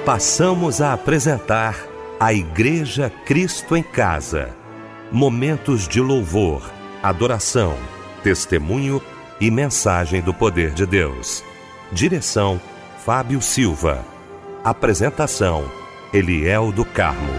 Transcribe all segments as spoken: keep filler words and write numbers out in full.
Passamos a apresentar a Igreja Cristo em Casa. Momentos de louvor, adoração, testemunho e mensagem do poder de Deus. Direção, Fábio Silva. Apresentação, Eliel do Carmo.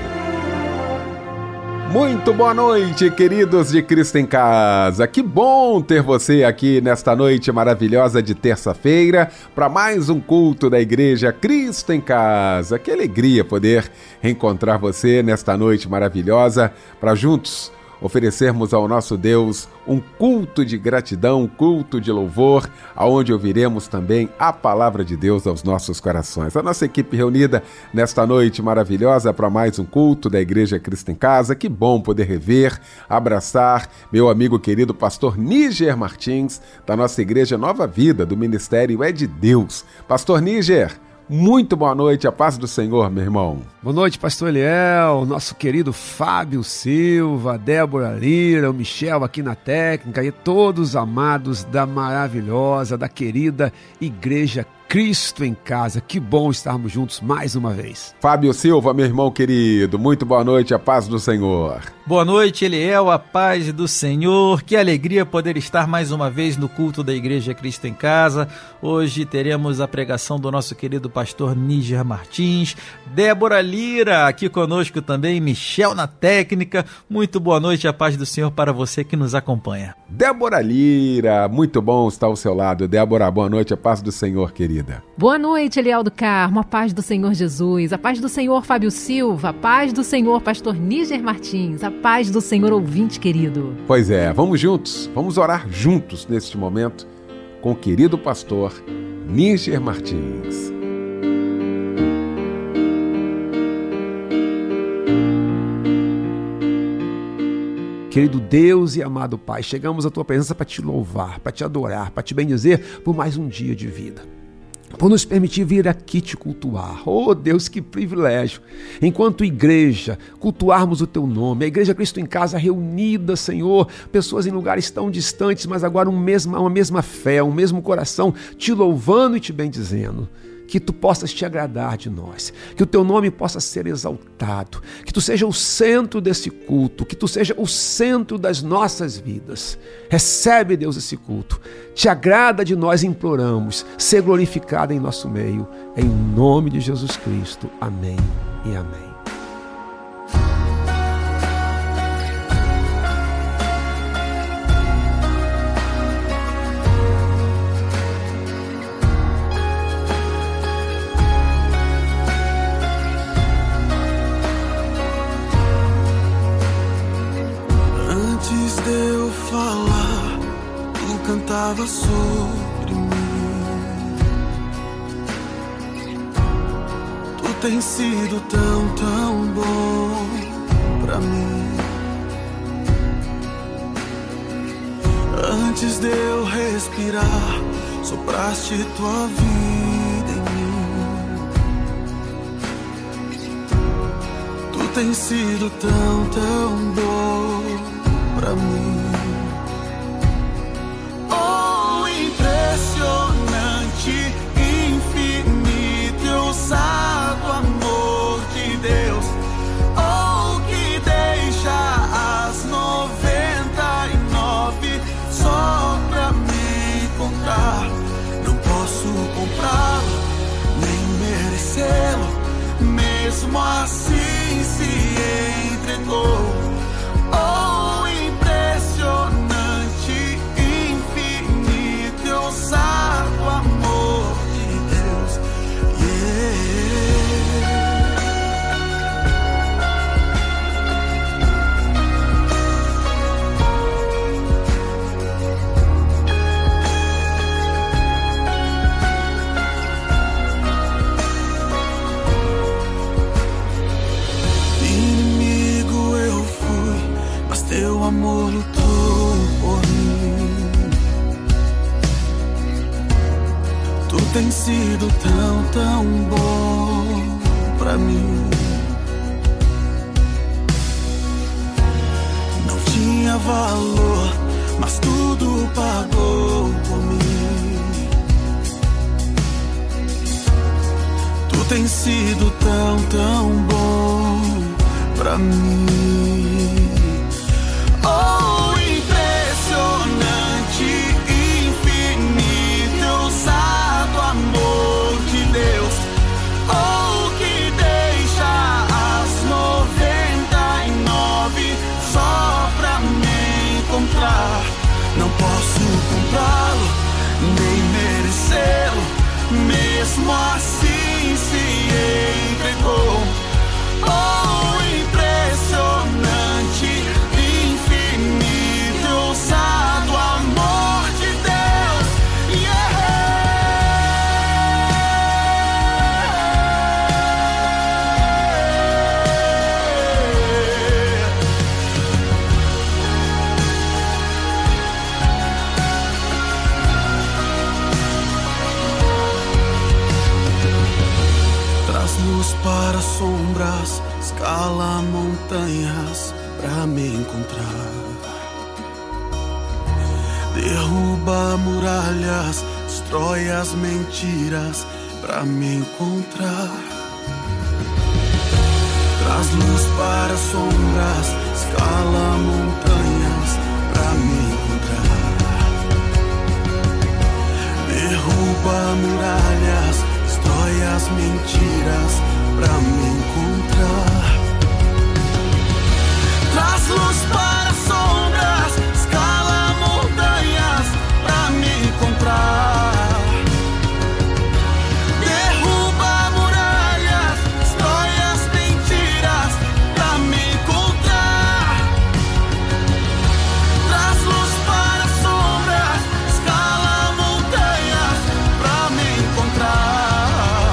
Muito boa noite, queridos de Cristo em Casa. Que bom ter você aqui nesta noite maravilhosa de terça-feira para mais um culto da Igreja Cristo em Casa. Que alegria poder reencontrar você nesta noite maravilhosa para juntos oferecermos ao nosso Deus um culto de gratidão, um culto de louvor, aonde ouviremos também a palavra de Deus aos nossos corações. A nossa equipe reunida nesta noite maravilhosa para mais um culto da Igreja Cristo em Casa. Que bom poder rever, abraçar meu amigo querido pastor Níger Martins, da nossa Igreja Nova Vida, do Ministério É de Deus. Pastor Níger, muito boa noite, a paz do Senhor, meu irmão. Boa noite, pastor Eliel, nosso querido Fábio Silva, Débora Lira, o Michel aqui na técnica e todos amados da maravilhosa, da querida Igreja Cristo em Casa. Que bom estarmos juntos mais uma vez. Fábio Silva, meu irmão querido, muito boa noite, a paz do Senhor. Boa noite, Eliel, a paz do Senhor. Que alegria poder estar mais uma vez no culto da Igreja Cristo em Casa. Hoje teremos a pregação do nosso querido pastor Níger Martins, Débora Lira aqui conosco também, Michel na técnica. Muito boa noite, a paz do Senhor para você que nos acompanha. Débora Lira, muito bom estar ao seu lado. Débora, boa noite, a paz do Senhor, querida. Boa noite, Eliel do Carmo, a paz do Senhor Jesus, a paz do Senhor Fábio Silva, a paz do Senhor pastor Níger Martins, a paz do Senhor ouvinte querido. Pois é, vamos juntos, vamos orar juntos neste momento com o querido pastor Níger Martins. Querido Deus e amado Pai, chegamos à Tua presença para Te louvar, para Te adorar, para Te bendizer por mais um dia de vida, por nos permitir vir aqui Te cultuar. Oh Deus, que privilégio! Enquanto igreja, cultuarmos o Teu nome, a Igreja Cristo em Casa reunida, Senhor, pessoas em lugares tão distantes, mas agora um mesma, uma mesma fé, um mesmo coração, Te louvando e Te bendizendo. Que Tu possas Te agradar de nós, que o Teu nome possa ser exaltado, que Tu seja o centro desse culto, que Tu seja o centro das nossas vidas. Recebe, Deus, esse culto. Te agrada de nós, imploramos, ser glorificado em nosso meio, em nome de Jesus Cristo. Amém e amém. Cantava sobre mim. Tu tens sido tão, tão bom pra mim. Antes de eu respirar, sopraste tua vida em mim. Tu tens sido tão, tão bom pra mim. Impressionante, infinito e ousado amor de Deus, oh, que deixa as noventa e nove só pra me encontrar. Não posso comprá-lo, nem merecê-lo, mesmo assim se entregou. Oh, impressionante, ousado amor de Deus, yeah. Inimigo eu fui, mas teu amor lutou por mim. Tem sido tão, tão bom pra mim. Não tinha valor, mas tudo pagou por mim. Tu tem sido tão, tão bom pra mim. Oh, impressionante, infinito, ousado amor de Deus. Oh, que deixa as noventa e nove só pra me encontrar. Não posso comprá-lo, nem merecê-lo, mesmo assim se entregou. Oh, impressionante, infinito, ousado amor de Deus. Yeah! Traz luz para sombras, escala montanhas pra me encontrar. Derruba muralhas, destrói as mentiras pra me encontrar. Traz luz para sombras, escala montanhas pra me encontrar. Derruba muralhas, destrói as mentiras pra me encontrar. Traz luz para sombras, escala montanhas pra me encontrar. Derruba muralhas, destrói as mentiras pra me encontrar. Traz luz para sombras, escala montanhas pra me encontrar.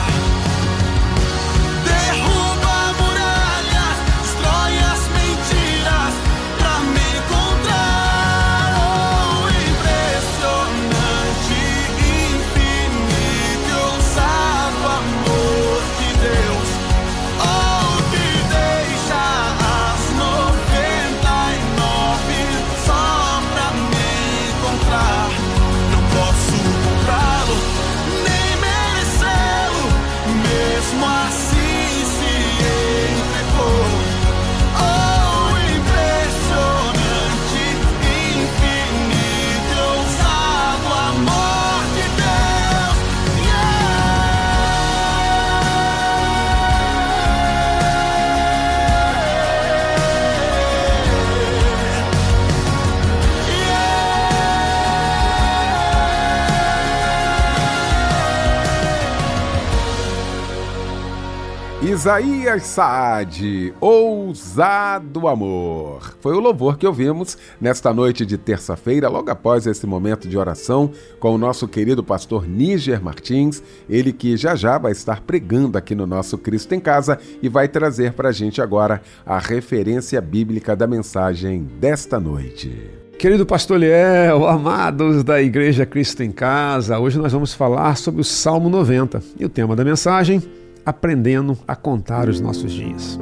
Derruba muralhas, destrói as mentiras pra me encontrar. Oh, impressionante, infinito, ousado amor de Deus. Oh, que deixa as noventa e nove só pra me encontrar. Não posso comprá-lo, nem merecê-lo, mesmo assim se entregou. Oh, impressionante, infinito, ousado amor de Deus. Isaías Saad, Ousado Amor. Foi o louvor que ouvimos nesta noite de terça-feira, logo após esse momento de oração com o nosso querido pastor Níger Martins, ele que já já vai estar pregando aqui no nosso Cristo em Casa e vai trazer para a gente agora a referência bíblica da mensagem desta noite. Querido pastor Liel, amados da Igreja Cristo em Casa, hoje nós vamos falar sobre o Salmo noventa e o tema da mensagem: aprendendo a contar os nossos dias.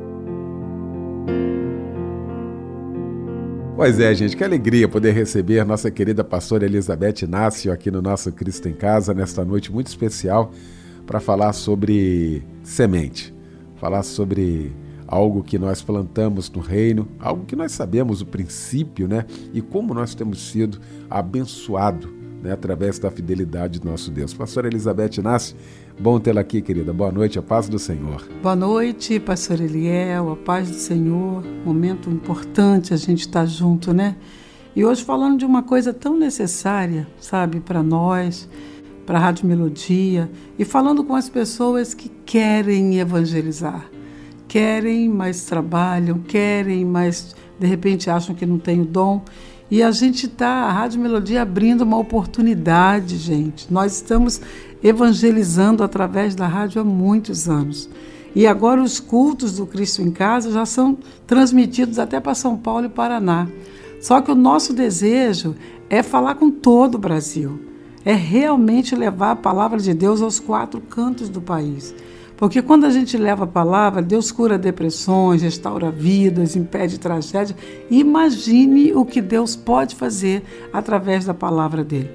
Pois é, gente, que alegria poder receber nossa querida pastora Elizabeth Inácio aqui no nosso Cristo em Casa, nesta noite muito especial, para falar sobre semente, falar sobre algo que nós plantamos no reino, algo que nós sabemos o princípio, né? E como nós temos sido abençoados, né, através da fidelidade do nosso Deus. Pastora Elizabeth Inácio, bom tê-la aqui, querida. Boa noite, a paz do Senhor. Boa noite, pastor Eliel, a paz do Senhor. Momento importante a gente estar junto, né? E hoje falando de uma coisa tão necessária, sabe, para nós, para a Rádio Melodia, e falando com as pessoas que querem evangelizar, querem, mas trabalham, querem, mas de repente acham que não tem o dom. E a gente está, a Rádio Melodia, abrindo uma oportunidade, gente. Nós estamos evangelizando através da rádio há muitos anos. E agora os cultos do Cristo em Casa já são transmitidos até para São Paulo e Paraná. Só que o nosso desejo é falar com todo o Brasil. É realmente levar a palavra de Deus aos quatro cantos do país. Porque quando a gente leva a palavra, Deus cura depressões, restaura vidas, impede tragédia. Imagine o que Deus pode fazer através da palavra dele.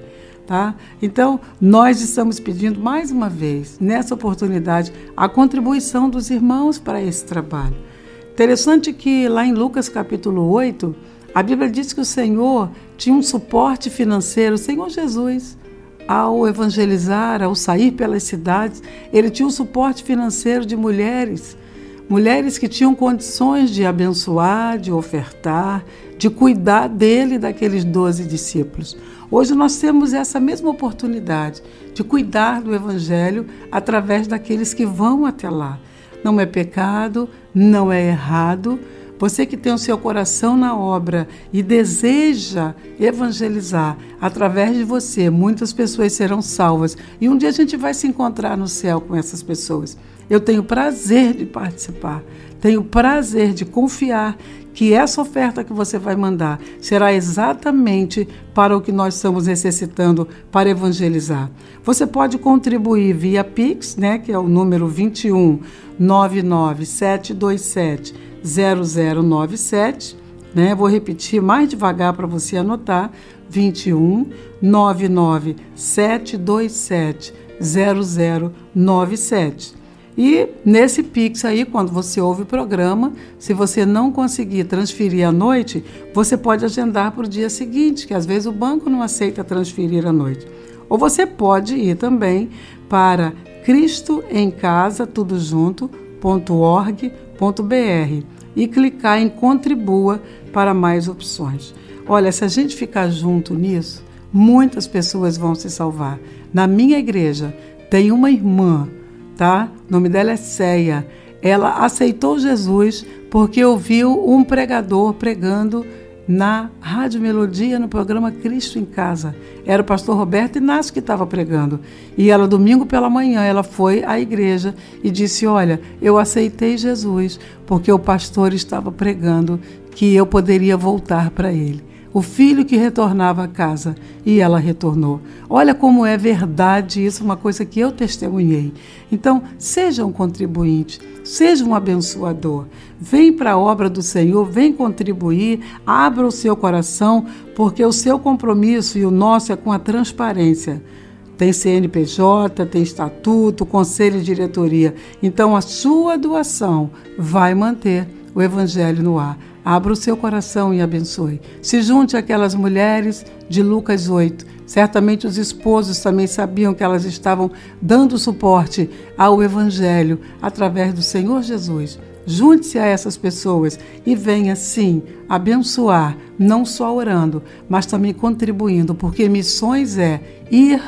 Tá? Então, nós estamos pedindo mais uma vez, nessa oportunidade, a contribuição dos irmãos para esse trabalho. Interessante que lá em Lucas capítulo oito, a Bíblia diz que o Senhor tinha um suporte financeiro, o Senhor Jesus, ao evangelizar, ao sair pelas cidades, ele tinha um suporte financeiro de mulheres, mulheres que tinham condições de abençoar, de ofertar, de cuidar dele e daqueles doze discípulos. Hoje nós temos essa mesma oportunidade de cuidar do Evangelho através daqueles que vão até lá. Não é pecado, não é errado. Você que tem o seu coração na obra e deseja evangelizar, através de você, muitas pessoas serão salvas. E um dia a gente vai se encontrar no céu com essas pessoas. Eu tenho prazer de participar, tenho prazer de confiar que essa oferta que você vai mandar será exatamente para o que nós estamos necessitando para evangelizar. Você pode contribuir via Pix, né, que é o número vinte e um, nove nove sete dois sete, zero zero nove sete, né? Vou repetir mais devagar para você anotar, vinte e um, nove nove sete dois sete, zero zero nove sete. E nesse Pix aí, quando você ouve o programa, se você não conseguir transferir à noite, você pode agendar para o dia seguinte, que às vezes o banco não aceita transferir à noite. Ou você pode ir também para cristo em casa, tudo junto, ponto org ponto br e clicar em Contribua para mais opções. Olha, se a gente ficar junto nisso, muitas pessoas vão se salvar. Na minha igreja tem uma irmã, tá? O nome dela é Céia. Ela aceitou Jesus porque ouviu um pregador pregando na Rádio Melodia, no programa Cristo em Casa. Era o pastor Roberto Inácio que estava pregando. E ela, domingo pela manhã, ela foi à igreja e disse, olha, eu aceitei Jesus porque o pastor estava pregando que eu poderia voltar para ele. O filho que retornava a casa, e ela retornou. Olha como é verdade isso, uma coisa que eu testemunhei. Então, seja um contribuinte, seja um abençoador. Vem para a obra do Senhor, vem contribuir, abra o seu coração, porque o seu compromisso e o nosso é com a transparência. Tem C N P J, tem estatuto, conselho de diretoria. Então, a sua doação vai manter o Evangelho no ar. Abra o seu coração e abençoe. Se junte àquelas mulheres de Lucas oito. Certamente os esposos também sabiam que elas estavam dando suporte ao Evangelho através do Senhor Jesus. Junte-se a essas pessoas e venha, sim, abençoar, não só orando, mas também contribuindo, porque missões é ir,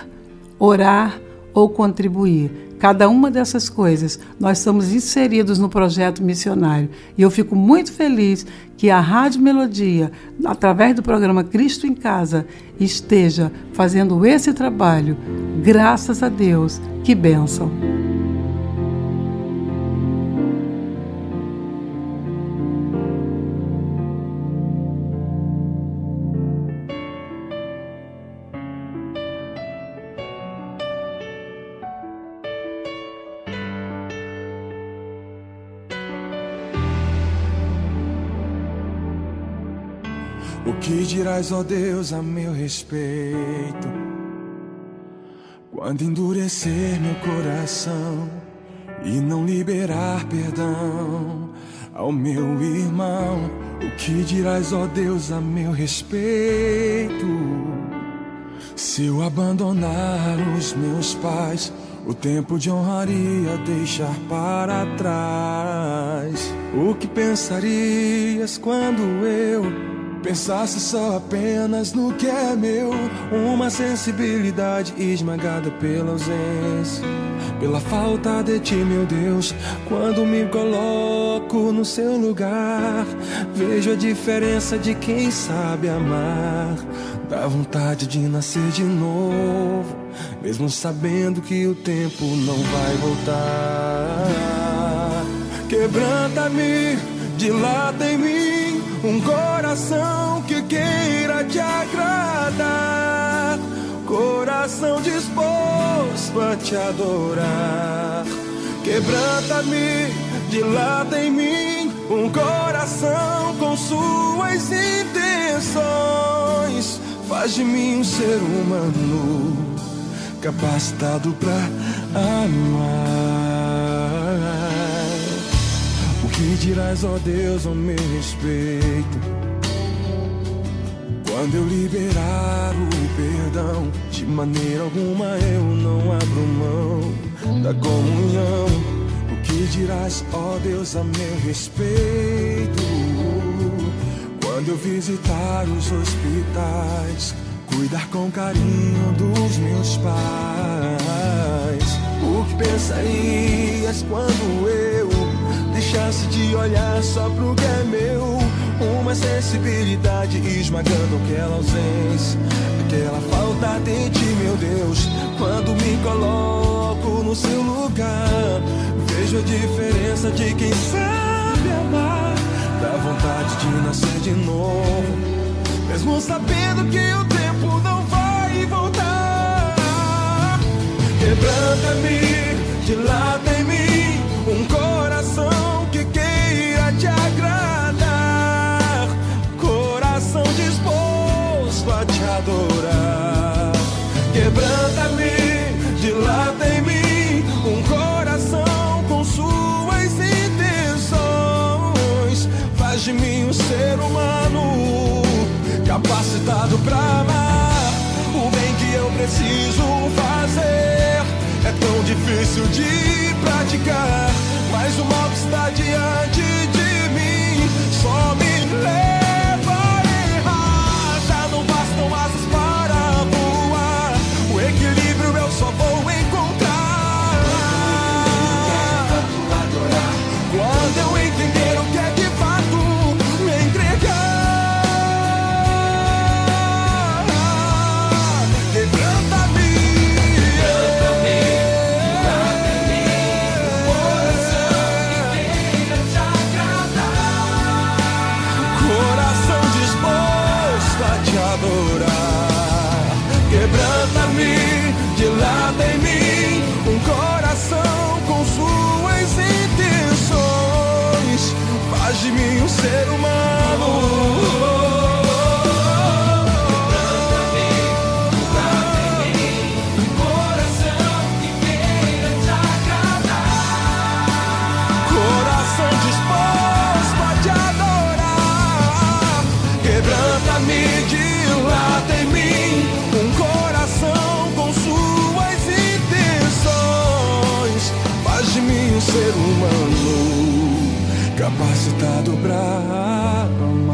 orar ou contribuir. Cada uma dessas coisas, nós estamos inseridos no projeto missionário. E eu fico muito feliz que a Rádio Melodia, através do programa Cristo em Casa, esteja fazendo esse trabalho. Graças a Deus. Que bênção! O que dirás, ó Deus, a meu respeito, quando endurecer meu coração e não liberar perdão ao meu irmão? O que dirás, ó Deus, a meu respeito, se eu abandonar os meus pais, o tempo de honraria deixar para trás? O que pensarias quando eu pensasse só apenas no que é meu? Uma sensibilidade esmagada pela ausência, pela falta de ti, meu Deus. Quando me coloco no seu lugar, vejo a diferença de quem sabe amar. Dá vontade de nascer de novo, mesmo sabendo que o tempo não vai voltar. Quebranta-me, dilata em mim um coração que queira te agradar, coração disposto a te adorar. Quebranta-me, dilata em mim um coração com suas intenções. faz de mim um ser humano capacitado pra amar. O que dirás, ó Deus, ao meu respeito, quando eu liberar o perdão? De maneira alguma eu não abro mão da comunhão. O que dirás, ó Deus, a meu respeito, quando eu visitar os hospitais, cuidar com carinho dos meus pais? O que pensarias quando eu deixasse de olhar só pro que é meu? Uma sensibilidade esmagando aquela ausência, aquela falta de ti, meu Deus. Quando me coloco no seu lugar, vejo a diferença de quem sabe amar. Dá vontade de nascer de novo, mesmo sabendo que o tempo não vai voltar. Quebranta-me, dilata em mim um coração que queira te agradar, coração disposto a te adorar. Quebranta-me, dilata em mim um coração com suas intenções, faz de mim um ser humano capacitado pra amar. O bem que eu preciso fazer é tão difícil de praticar, mas o mal que está diante de mim só me leva a errar. Já não bastam asas para voar, o equilíbrio eu só vou encontrar quando eu entender o que é de fato me entregar. Quebranta-me, dilata em mim um coração com suas intenções, faz de mim um ser humano. Ser humano capacitado pra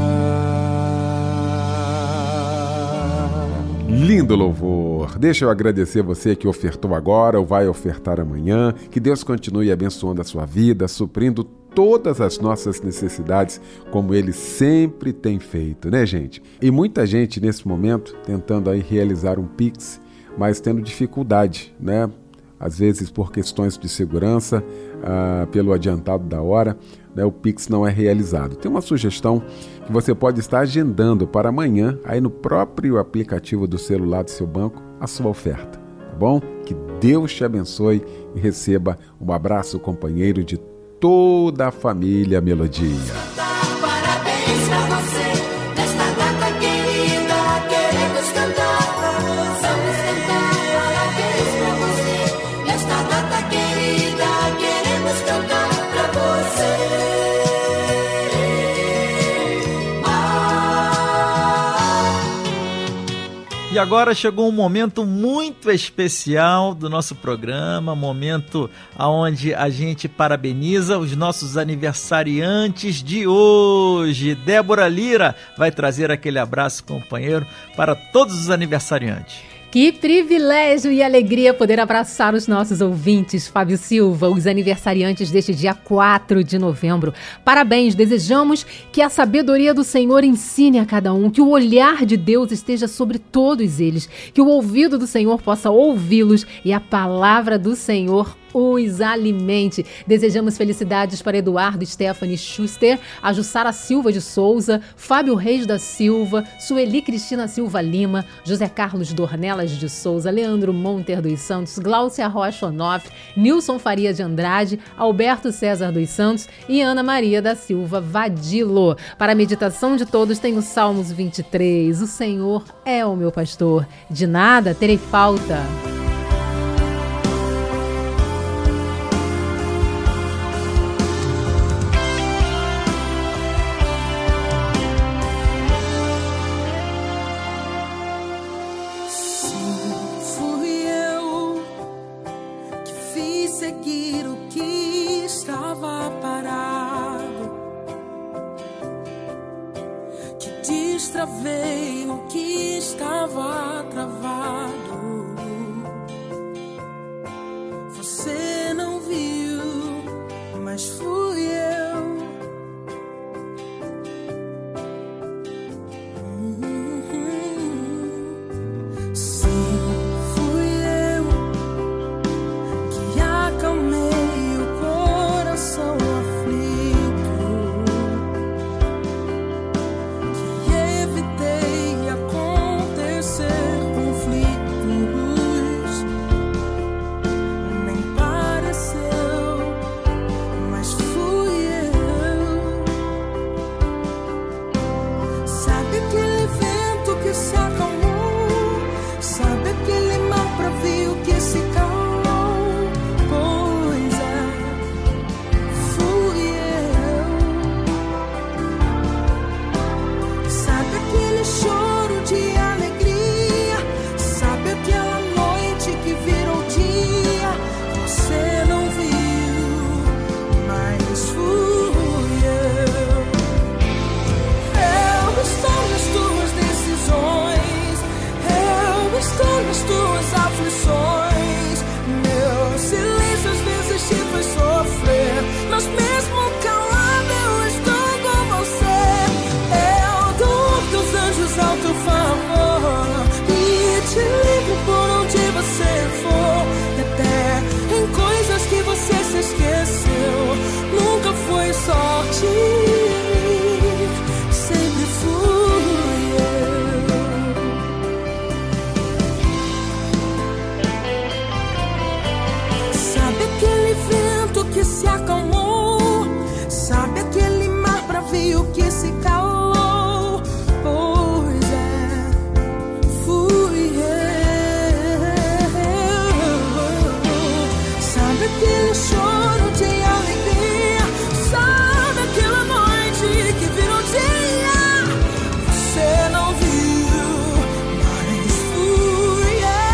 amar. Lindo louvor. Deixa eu agradecer você que ofertou agora ou vai ofertar amanhã. Que Deus continue abençoando a sua vida, suprindo todas as nossas necessidades, como Ele sempre tem feito, né, gente? E muita gente nesse momento tentando aí realizar um Pix, mas tendo dificuldade, né? Às vezes por questões de segurança, ah, pelo adiantado da hora, né, o Pix não é realizado. Tem uma sugestão que você pode estar agendando para amanhã, aí no próprio aplicativo do celular do seu banco, a sua oferta, tá bom? Que Deus te abençoe e receba um abraço companheiro de toda a família Melodia. Parabéns pra você, nesta data querida, queremos cantar. Vamos cantar, parabéns pra você, nesta data querida, queremos cantar pra você. E agora chegou um momento muito especial do nosso programa, momento onde a gente parabeniza os nossos aniversariantes de hoje. Débora Lira vai trazer aquele abraço, companheiro, para todos os aniversariantes. Que privilégio e alegria poder abraçar os nossos ouvintes. Fábio Silva, os aniversariantes deste dia quatro de novembro. Parabéns, desejamos que a sabedoria do Senhor ensine a cada um, que o olhar de Deus esteja sobre todos eles, que o ouvido do Senhor possa ouvi-los e a palavra do Senhor os alimente. Desejamos felicidades para Eduardo Stephanie Schuster, a Jussara Silva de Souza, Fábio Reis da Silva, Sueli Cristina Silva Lima, José Carlos Dornelas de Souza, Leandro Monter dos Santos, Gláucia Rocha Onofre, Nilson Faria de Andrade, Alberto César dos Santos e Ana Maria da Silva Vadilo. Para a meditação de todos tem o Salmos vinte e três. O Senhor é o meu pastor, de nada terei falta. Destravei o que estava travado. Você não viu, mas fui eu. Uhum. Sim, fui eu que acalmei o coração aflito. Evitei acontecer conflitos, nem pareceu, mas fui eu. Sabe aquele vento que se acalmou? Sabe aquele mar bravio que se calou? Pois é, fui eu. Sabe aquele choro de alegria? Sabe aquela noite que virou dia? Você não viu, mas fui eu. Eu estou nas tuas decisões, eu estou nas tuas aflições. Meu silêncio às vezes te faz sofrer, mas mesmo calado eu estou com você. Eu dou teus anjos ao teu favor e te livro por onde você for. E até em coisas que você se esqueceu, nunca foi sorte, sempre fui eu. Sabe aquele vento que se acalmou? Sabe aquele mar bravio que se calou? Pois é, fui eu. Sabe aquele choro de alegria? Sabe aquela noite que virou dia? Você não viu, mas fui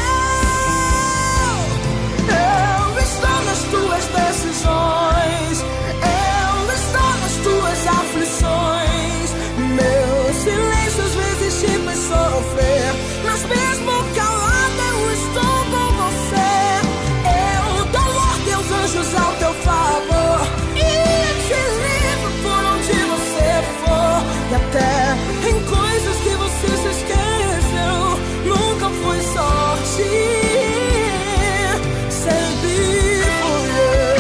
eu. Eu estou nas tuas decisões, eu estou nas tuas aflições. Meu silêncio às vezes te faz sofrer, mas mesmo calada eu estou com você. Eu dou teus anjos ao teu favor e te livro por onde você for. E até em coisas que você se esqueceu, nunca foi sorte, sempre fui eu.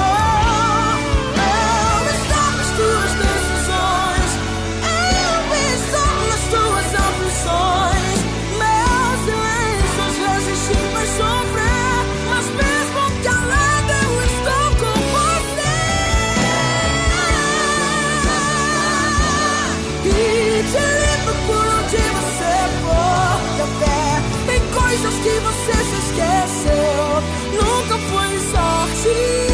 Eu estou nas tuas decisões, eu estou nas tuas aflições. Meu silêncio às vezes te faz sofrer, mas mesmo calada eu estou com você. E te livro por onde você for. E até em coisas que você se esqueceu, nunca foi sorte,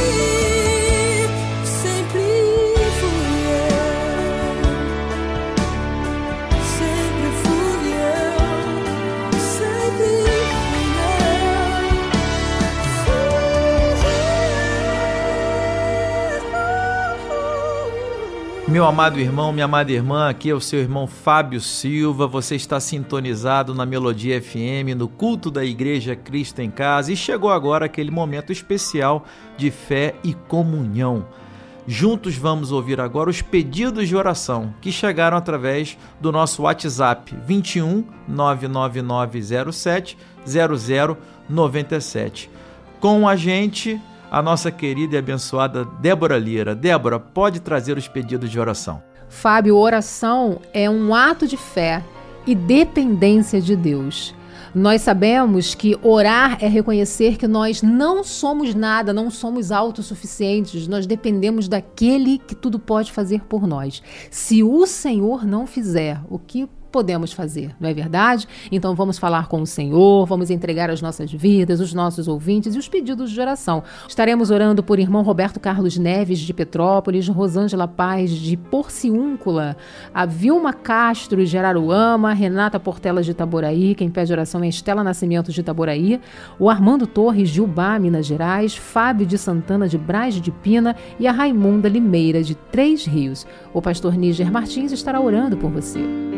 sempre fui eu. Sempre fui eu. Sempre fui eu. Meu amado irmão, minha amada irmã, aqui é o seu irmão Fábio Silva. Você está sintonizado na Melodia F M, no culto da Igreja Cristo em Casa, e chegou agora aquele momento especial de fé e comunhão. Juntos vamos ouvir agora os pedidos de oração que chegaram através do nosso WhatsApp vinte e um, nove nove nove zero sete, zero zero nove sete. Com a gente, a nossa querida e abençoada Débora Lira. Débora, pode trazer os pedidos de oração. Fábio, oração é um ato de fé e dependência de Deus. Nós sabemos que orar é reconhecer que nós não somos nada, não somos autossuficientes, nós dependemos daquele que tudo pode fazer por nós. Se o Senhor não fizer, o que podemos fazer, não é verdade? Então vamos falar com o Senhor, vamos entregar as nossas vidas, os nossos ouvintes e os pedidos de oração. Estaremos orando por irmão Roberto Carlos Neves de Petrópolis, Rosângela Paz de Porciúncula, a Vilma Castro de Araruama, Renata Portelas de Itaboraí, quem pede oração é Estela Nascimento de Itaboraí, o Armando Torres de Ubá, Minas Gerais, Fábio de Santana de Braz de Pina e a Raimunda Limeira de Três Rios. O pastor Níger Martins estará orando por você.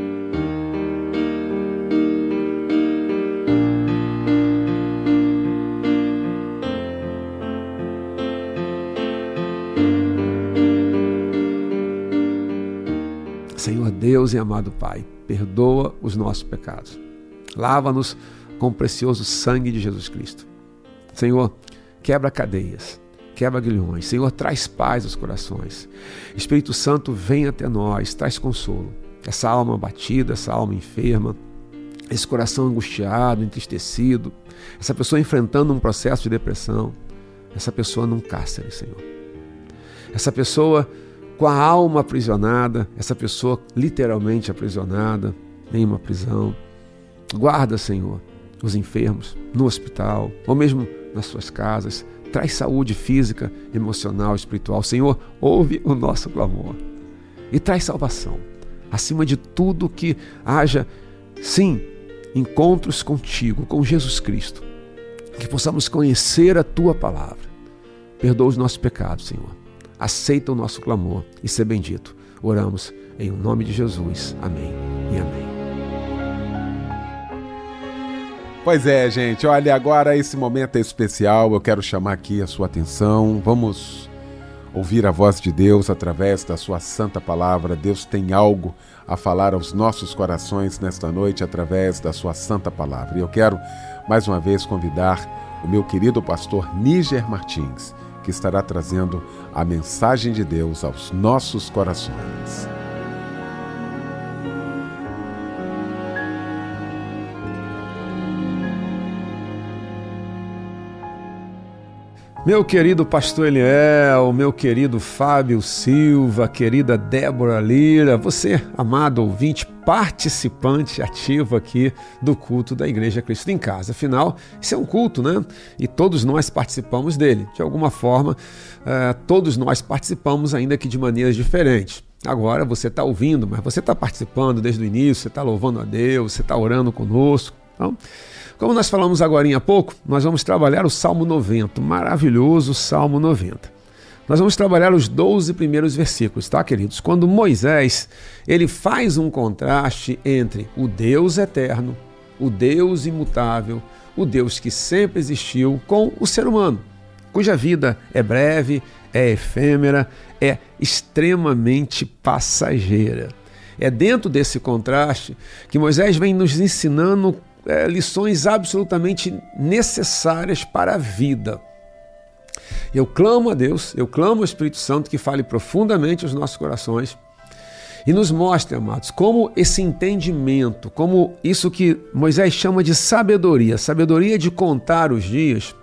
Senhor Deus e amado Pai, perdoa os nossos pecados. Lava-nos com o precioso sangue de Jesus Cristo. Senhor, quebra cadeias, quebra grilhões. Senhor, traz paz aos corações. Espírito Santo, vem até nós, traz consolo. Essa alma abatida, essa alma enferma, esse coração angustiado, entristecido, essa pessoa enfrentando um processo de depressão, essa pessoa num cárcere, Senhor. Essa pessoa com a alma aprisionada, essa pessoa literalmente aprisionada em uma prisão. Guarda, Senhor, os enfermos no hospital ou mesmo nas suas casas. Traz saúde física, emocional, espiritual. Senhor, ouve o nosso clamor e traz salvação. Acima de tudo, que haja, sim, encontros contigo, com Jesus Cristo. Que possamos conhecer a Tua palavra. Perdoa os nossos pecados, Senhor. Aceita o nosso clamor e ser bendito. Oramos em nome de Jesus. Amém e amém. Pois é, gente. Olha, agora esse momento é especial. Eu quero chamar aqui a sua atenção. Vamos ouvir a voz de Deus através da sua santa palavra. Deus tem algo a falar aos nossos corações nesta noite através da sua santa palavra. E eu quero mais uma vez convidar o meu querido pastor Níger Martins, que estará trazendo a mensagem de Deus aos nossos corações. Meu querido pastor Eliel, meu querido Fábio Silva, querida Débora Lira, você, amado ouvinte, participante ativo aqui do culto da Igreja Cristo em Casa. Afinal, isso é um culto, né? E todos nós participamos dele. De alguma forma, eh, todos nós participamos, ainda que de maneiras diferentes. Agora você está ouvindo, mas você está participando desde o início, você está louvando a Deus, você está orando conosco. Então, como nós falamos agora há pouco, nós vamos trabalhar o Salmo noventa, maravilhoso Salmo noventa. Nós vamos trabalhar os doze primeiros versículos, tá, queridos? Quando Moisés, ele faz um contraste entre o Deus eterno, o Deus imutável, o Deus que sempre existiu, com o ser humano, cuja vida é breve, é efêmera, é extremamente passageira. É dentro desse contraste que Moisés vem nos ensinando É, lições absolutamente necessárias para a vida. Eu clamo a Deus, eu clamo ao Espírito Santo que fale profundamente aos nossos corações e nos mostre, amados, como esse entendimento, como isso que Moisés chama de sabedoria, sabedoria de contar os dias,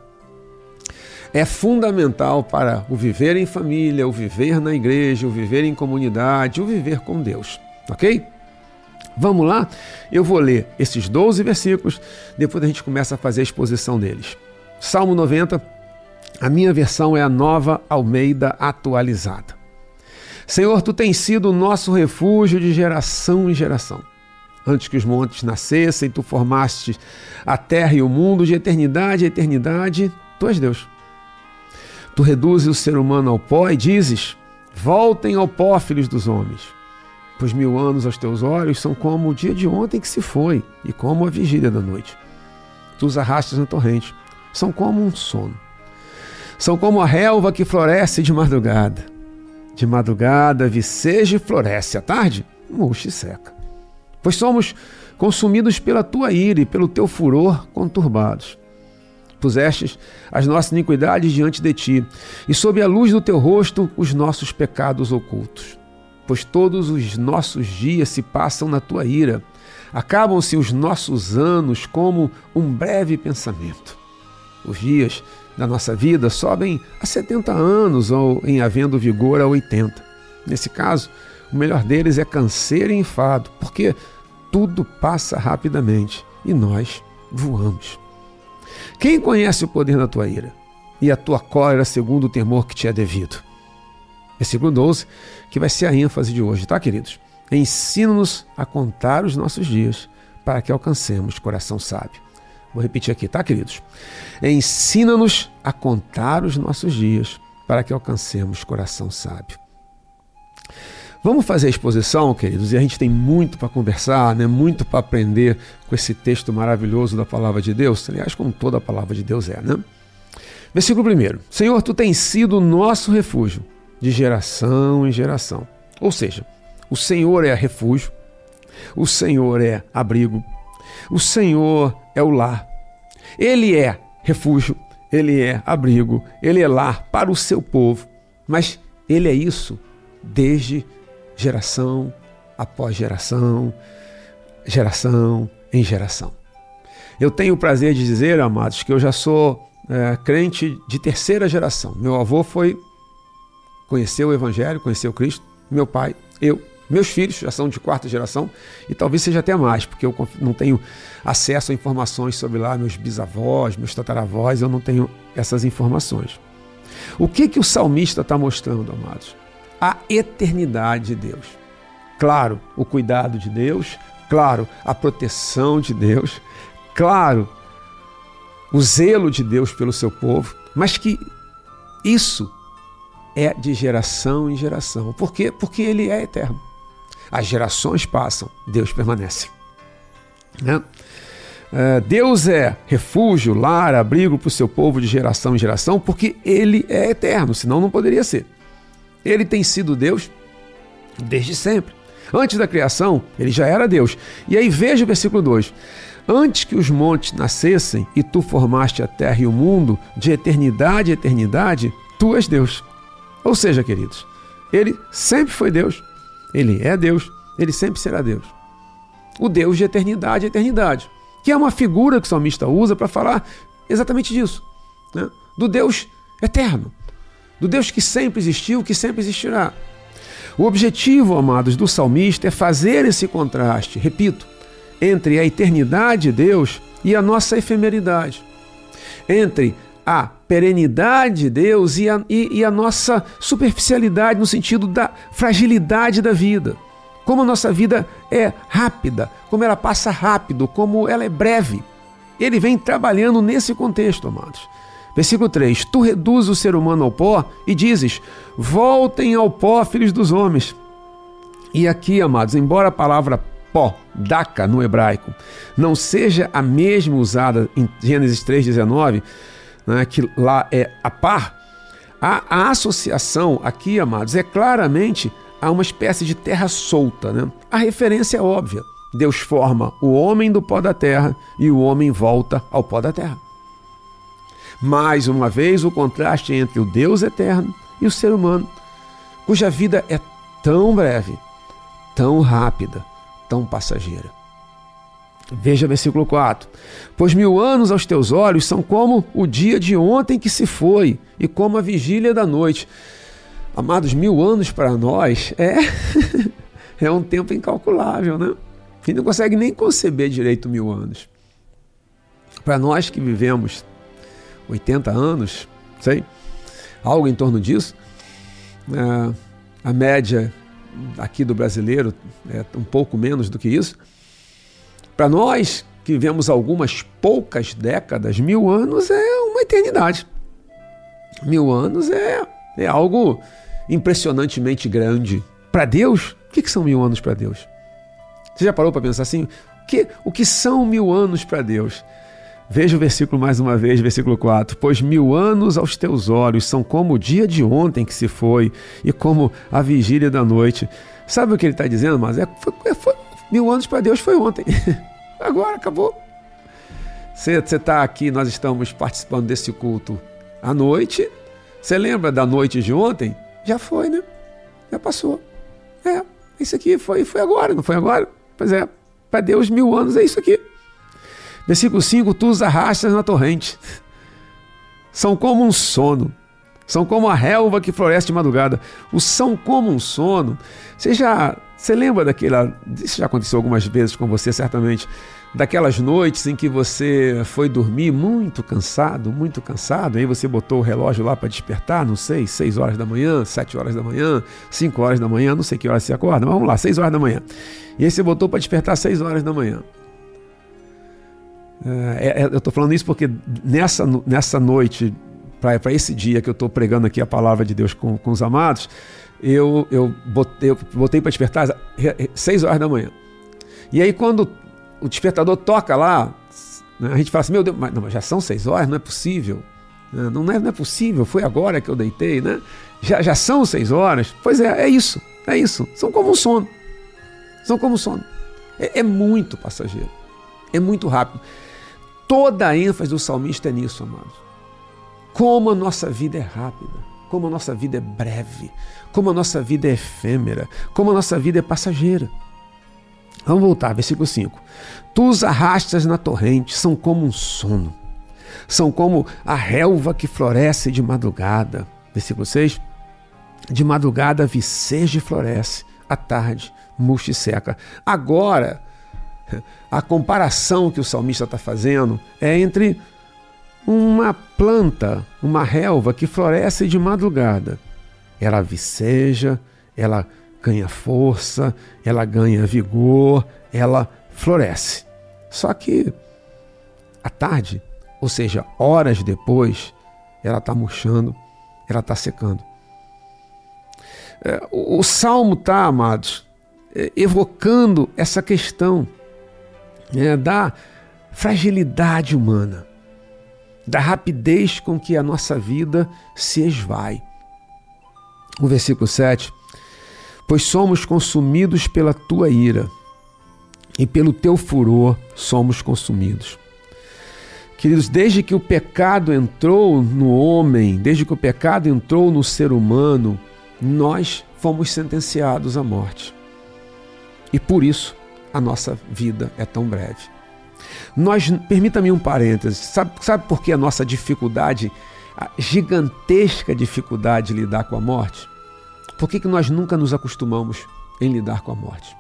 é fundamental para o viver em família, o viver na igreja, o viver em comunidade, o viver com Deus, ok? Vamos lá? Eu vou ler esses doze versículos, depois a gente começa a fazer a exposição deles. Salmo noventa, a minha versão é a Nova Almeida atualizada. Senhor, Tu tens sido o nosso refúgio de geração em geração. Antes que os montes nascessem, Tu formaste a terra e o mundo, de eternidade a eternidade, Tu és Deus. Tu reduzes o ser humano ao pó e dizes, voltem ao pó, filhos dos homens. Pois mil anos aos teus olhos são como o dia de ontem que se foi e como a vigília da noite. Tu os arrastas na torrente, são como um sono. São como a relva que floresce de madrugada. De madrugada viceja e floresce, à tarde murcha e seca. Pois somos consumidos pela tua ira e pelo teu furor conturbados. pusestes as nossas iniquidades diante de ti, e sob a luz do teu rosto os nossos pecados ocultos. Pois todos os nossos dias se passam na tua ira, acabam-se os nossos anos como um breve pensamento. Os dias da nossa vida sobem a setenta anos ou, em havendo vigor, a oitenta. Nesse caso, o melhor deles é canseiro e enfado, porque tudo passa rapidamente e nós voamos. Quem conhece o poder da tua ira e a tua cólera segundo o temor que te é devido? Versículo doze, que vai ser a ênfase de hoje, tá, queridos? Ensina-nos a contar os nossos dias para que alcancemos coração sábio. Vou repetir aqui, tá, queridos? Ensina-nos a contar os nossos dias para que alcancemos coração sábio. Vamos fazer a exposição, queridos, e a gente tem muito para conversar, né? Muito para aprender com esse texto maravilhoso da Palavra de Deus, aliás, como toda a Palavra de Deus é, né? Versículo primeiro. Senhor, tu tens sido o nosso refúgio de geração em geração. Ou seja, o Senhor é refúgio, o Senhor é abrigo, o Senhor é o lar. Ele é refúgio, Ele é abrigo, Ele é lar para o seu povo, mas Ele é isso desde geração após geração, geração em geração. Eu tenho o prazer de dizer, amados, que eu já sou é, crente de terceira geração. Meu avô foi, conheceu o Evangelho, conheceu Cristo, meu pai, eu, meus filhos já são de quarta geração e talvez seja até mais, porque eu não tenho acesso a informações sobre lá meus bisavós, meus tataravós, eu não tenho essas informações. O que, que o salmista está mostrando, amados? A eternidade de Deus. Claro, o cuidado de Deus, claro, a proteção de Deus, claro, o zelo de Deus pelo seu povo, mas que isso é de geração em geração. Por quê? Porque Ele é eterno. As gerações passam, Deus permanece. Né? Deus é refúgio, lar, abrigo para o seu povo de geração em geração, porque Ele é eterno, senão não poderia ser. Ele tem sido Deus desde sempre. Antes da criação, Ele já era Deus. E aí veja o versículo dois. Antes que os montes nascessem e tu formaste a terra e o mundo, de eternidade a eternidade, tu és Deus. Ou seja, queridos, Ele sempre foi Deus, Ele é Deus, Ele sempre será Deus. O Deus de eternidade a eternidade, que é uma figura que o salmista usa para falar exatamente disso, né? Do Deus eterno, do Deus que sempre existiu, que sempre existirá. O objetivo, amados, do salmista é fazer esse contraste, repito, entre a eternidade de Deus e a nossa efemeridade, entre a perenidade de Deus e a, e, e a nossa superficialidade no sentido da fragilidade da vida. Como a nossa vida é rápida, como ela passa rápido, como ela é breve. Ele vem trabalhando nesse contexto, amados. Versículo três. Tu reduzes o ser humano ao pó e dizes, voltem ao pó, filhos dos homens. E aqui, amados, embora a palavra pó, daca no hebraico, não seja a mesma usada em Gênesis três, dezenove, né, que lá é a par, a, a associação aqui, amados, é claramente a uma espécie de terra solta, né? A referência é óbvia. Deus forma o homem do pó da terra e o homem volta ao pó da terra. Mais uma vez, o contraste entre o Deus eterno e o ser humano, cuja vida é tão breve, tão rápida, tão passageira. Veja versículo quatro. Pois mil anos aos teus olhos são como o dia de ontem que se foi e como a vigília da noite. Amados, mil anos para nós é, é um tempo incalculável, né? A gente não consegue nem conceber direito mil anos. Para nós que vivemos oitenta anos, sei, algo em torno disso, é, a média aqui do brasileiro é um pouco menos do que isso. Para nós que vivemos algumas poucas décadas, mil anos é uma eternidade. Mil anos é, é algo impressionantemente grande. Para Deus, o que, que são mil anos para Deus? Você já parou para pensar assim? O que, o que são mil anos para Deus? Veja o versículo mais uma vez, versículo quatro. Pois mil anos aos teus olhos são como o dia de ontem que se foi e como a vigília da noite. Sabe o que ele está dizendo, mas é, foi, foi, mil anos para Deus foi ontem. Agora acabou. Você está aqui, nós estamos participando desse culto à noite. Você lembra da noite de ontem? Já foi, né? Já passou. É, isso aqui foi, foi agora, não foi agora? Pois é, para Deus mil anos é isso aqui. Versículo cinco, tu os arrastas na torrente. São como um sono. São como a relva que floresce de madrugada. O são como um sono. Você já, você lembra daquela, isso já aconteceu algumas vezes com você, certamente, daquelas noites em que você foi dormir muito cansado, muito cansado, aí você botou o relógio lá para despertar, não sei, seis horas da manhã, sete horas da manhã, cinco horas da manhã, não sei que horas você acorda, mas vamos lá, seis horas da manhã. E aí você botou para despertar às seis horas da manhã. É, é, eu estou falando isso porque nessa, nessa noite, para esse dia que eu estou pregando aqui a palavra de Deus com, com os amados, eu, eu botei, eu botei para despertar às seis horas da manhã. E aí quando o despertador toca lá, né, a gente fala assim, meu Deus, mas, não, mas já são seis horas, não é possível. Não é, não é possível, foi agora que eu deitei, né? Já, já são seis horas. Pois é, é isso, é isso. São como um sono. São como um sono. É, é muito passageiro. É muito rápido. Toda a ênfase do salmista é nisso, amados. Como a nossa vida é rápida, como a nossa vida é breve, como a nossa vida é efêmera, como a nossa vida é passageira. Vamos voltar, versículo cinco. Tu os arrastas na torrente, são como um sono. São como a relva que floresce de madrugada. Versículo seis. De madrugada viceja e floresce, à tarde murcha e seca. Agora, a comparação que o salmista está fazendo é entre uma planta, uma relva que floresce de madrugada. Ela viceja, ela ganha força, ela ganha vigor, ela floresce. Só que à tarde, ou seja, horas depois, ela está murchando, ela está secando. É, o, o Salmo está, amados, é, evocando essa questão é, da fragilidade humana, da rapidez com que a nossa vida se esvai. O versículo sete. Pois somos consumidos pela tua ira, e pelo teu furor somos consumidos. Queridos, desde que o pecado entrou no homem, desde que o pecado entrou no ser humano, nós fomos sentenciados à morte. E por isso a nossa vida é tão breve. Nós, permita-me um parêntese, sabe, sabe por que a nossa dificuldade, a gigantesca dificuldade de lidar com a morte? Por que que nós nunca nos acostumamos em lidar com a morte?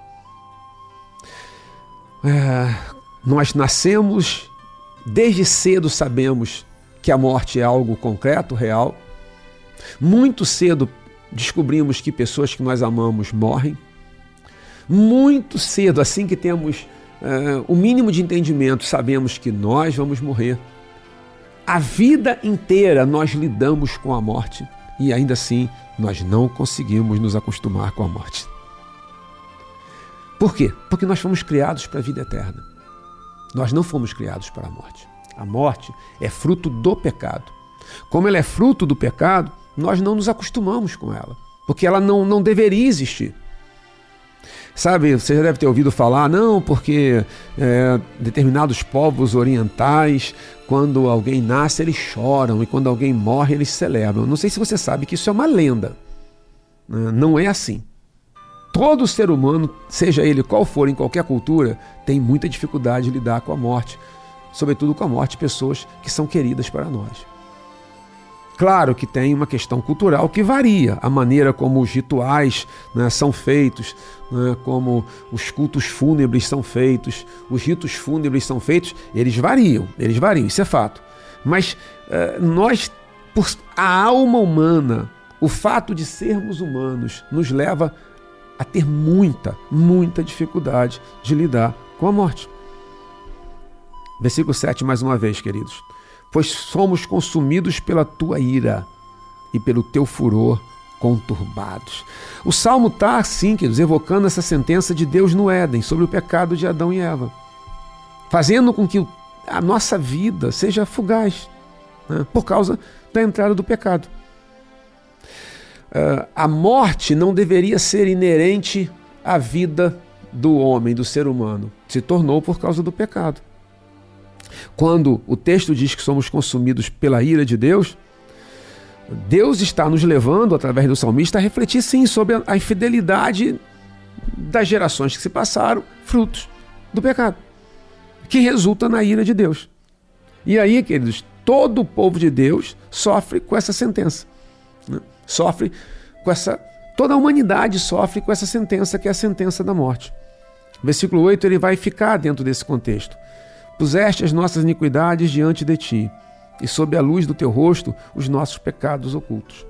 É, nós nascemos, desde cedo sabemos que a morte é algo concreto, real. Muito cedo descobrimos que pessoas que nós amamos morrem. Muito cedo, assim que temos é, o mínimo de entendimento, sabemos que nós vamos morrer. A vida inteira nós lidamos com a morte e ainda assim nós não conseguimos nos acostumar com a morte. Por quê? Porque nós fomos criados para a vida eterna. Nós não fomos criados para a morte. A morte é fruto do pecado. Como ela é fruto do pecado, nós não nos acostumamos com ela, porque ela não, não deveria existir. Sabe, você já deve ter ouvido falar, não, porque é, determinados povos orientais, quando alguém nasce, eles choram, e quando alguém morre, eles celebram. Não sei se você sabe que isso é uma lenda. Não é assim. Todo ser humano, seja ele qual for, em qualquer cultura, tem muita dificuldade de lidar com a morte, sobretudo com a morte de pessoas que são queridas para nós. Claro que tem uma questão cultural que varia, a maneira como os rituais, né, são feitos, né, como os cultos fúnebres são feitos, os ritos fúnebres são feitos, eles variam, eles variam, isso é fato. Mas uh, nós, por, a alma humana, o fato de sermos humanos, nos leva a ter muita, muita dificuldade de lidar com a morte. Versículo sete, mais uma vez, queridos. Pois somos consumidos pela tua ira e pelo teu furor conturbados. O Salmo está, assim, queridos, evocando essa sentença de Deus no Éden sobre o pecado de Adão e Eva, fazendo com que a nossa vida seja fugaz, né, por causa da entrada do pecado. Uh, a morte não deveria ser inerente à vida do homem, do ser humano. Se tornou por causa do pecado. quando o texto diz que somos consumidos pela ira de Deus, Deus está nos levando, através do salmista, a refletir sim sobre a infidelidade das gerações que se passaram, frutos do pecado, que resulta na ira de Deus. E aí, queridos, todo o povo de Deus sofre com essa sentença, né? Sofre com essa... Toda a humanidade sofre com essa sentença, que é a sentença da morte. Versículo oito, ele vai ficar dentro desse contexto. Puseste as nossas iniquidades diante de ti, e sob a luz do teu rosto os nossos pecados ocultos.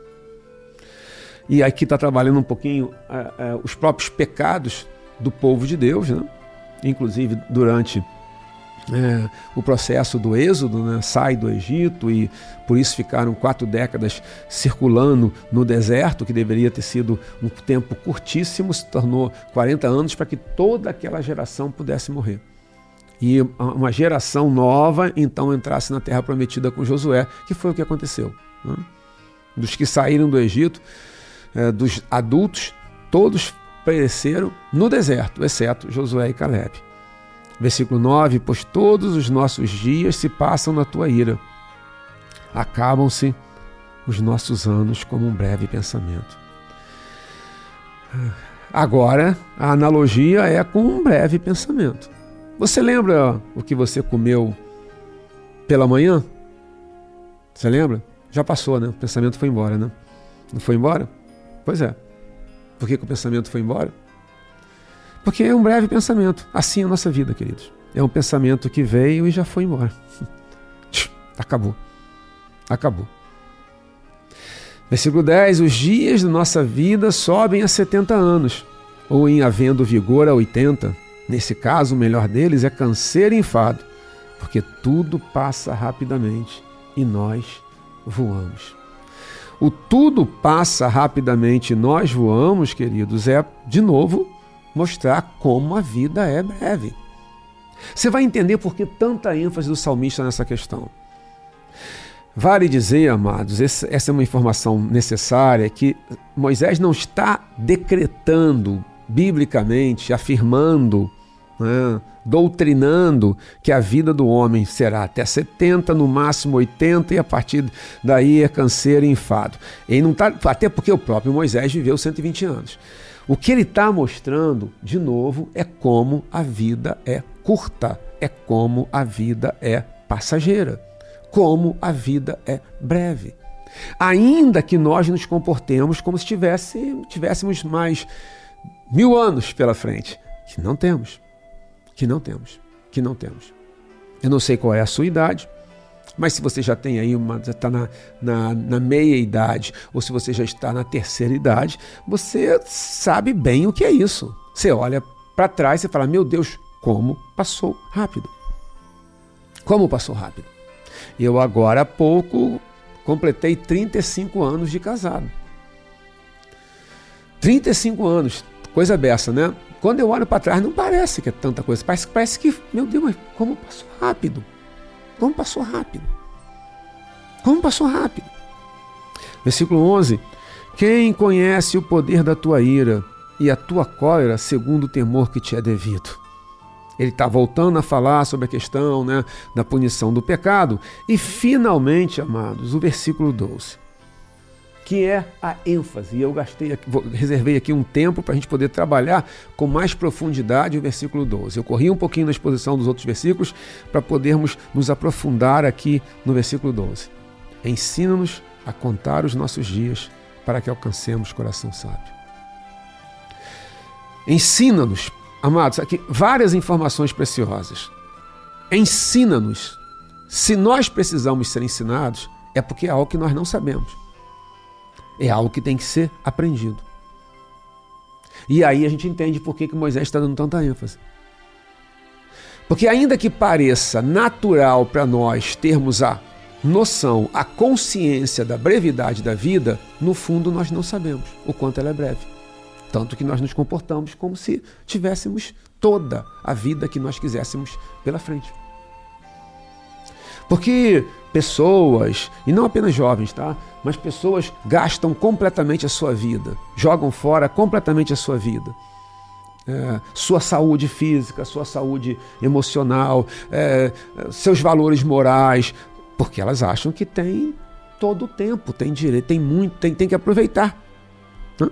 E aqui está trabalhando um pouquinho uh, uh, os próprios pecados do povo de Deus, né? Inclusive durante É, o processo do êxodo, né? Sai do Egito e por isso ficaram quatro décadas circulando no deserto, que deveria ter sido um tempo curtíssimo, se tornou quarenta anos para que toda aquela geração pudesse morrer. E uma geração nova então entrasse na terra prometida com Josué, que foi o que aconteceu, né? Dos que saíram do Egito, é, dos adultos, todos pereceram no deserto, exceto Josué e Caleb. Versículo nove, pois todos os nossos dias se passam na tua ira. Acabam-se os nossos anos como um breve pensamento. Agora, a analogia é com um breve pensamento. Você lembra o que você comeu pela manhã? Você lembra? Já passou, né? O pensamento foi embora, né? Não foi embora? Pois é. Por que que o pensamento foi embora? Porque é um breve pensamento. Assim é a nossa vida, queridos. É um pensamento que veio e já foi embora. Acabou. Acabou. Versículo dez. Os dias da nossa vida sobem a setenta anos, ou em havendo vigor a oitenta. Nesse caso, o melhor deles é canseiro e enfado, porque tudo passa rapidamente e nós voamos. O tudo passa rapidamente e nós voamos, queridos, é, de novo, mostrar como a vida é breve. Você vai entender por que tanta ênfase do salmista nessa questão. Vale dizer, amados, essa é uma informação necessária, que Moisés não está decretando biblicamente, afirmando, né, doutrinando que a vida do homem será até setenta, no máximo oitenta, e a partir daí é canseiro e enfado. Ele não tá, até porque o próprio Moisés viveu cento e vinte anos. O que ele está mostrando, de novo, é como a vida é curta, é como a vida é passageira, como a vida é breve. Ainda que nós nos comportemos como se tivesse, tivéssemos mais mil anos pela frente, que não temos, que não temos, que não temos. Eu não sei qual é a sua idade, mas se você já tem aí uma, já está na, na, na meia idade, ou se você já está na terceira idade, você sabe bem o que é isso. Você olha para trás e fala, meu Deus, como passou rápido. Como passou rápido. Eu agora há pouco completei trinta e cinco anos de casado. trinta e cinco anos, coisa beça, né? Quando eu olho para trás não parece que é tanta coisa, parece, parece que, meu Deus, mas como passou rápido. Como passou rápido. Como passou rápido. Versículo onze. Quem conhece o poder da tua ira e a tua cólera segundo o temor que te é devido? Ele está voltando a falar sobre a questão, né, da punição do pecado. E finalmente, amados, o versículo doze. Que é a ênfase. E eu gastei, reservei aqui um tempo para a gente poder trabalhar com mais profundidade o versículo doze. Eu corri um pouquinho na exposição dos outros versículos para podermos nos aprofundar aqui no versículo doze. Ensina-nos a contar os nossos dias para que alcancemos coração sábio. Ensina-nos, amados, aqui várias informações preciosas. Ensina-nos. Se nós precisamos ser ensinados, é porque é algo que nós não sabemos. É algo que tem que ser aprendido. E aí a gente entende por que que Moisés está dando tanta ênfase. Porque ainda que pareça natural para nós termos a noção, a consciência da brevidade da vida, no fundo nós não sabemos o quanto ela é breve. Tanto que nós nos comportamos como se tivéssemos toda a vida que nós quiséssemos pela frente. Porque pessoas, e não apenas jovens, tá? Mas pessoas gastam completamente a sua vida, jogam fora completamente a sua vida, é, sua saúde física, sua saúde emocional, é, seus valores morais, porque elas acham que tem todo o tempo, tem direito, tem muito, tem, tem que aproveitar. Hã?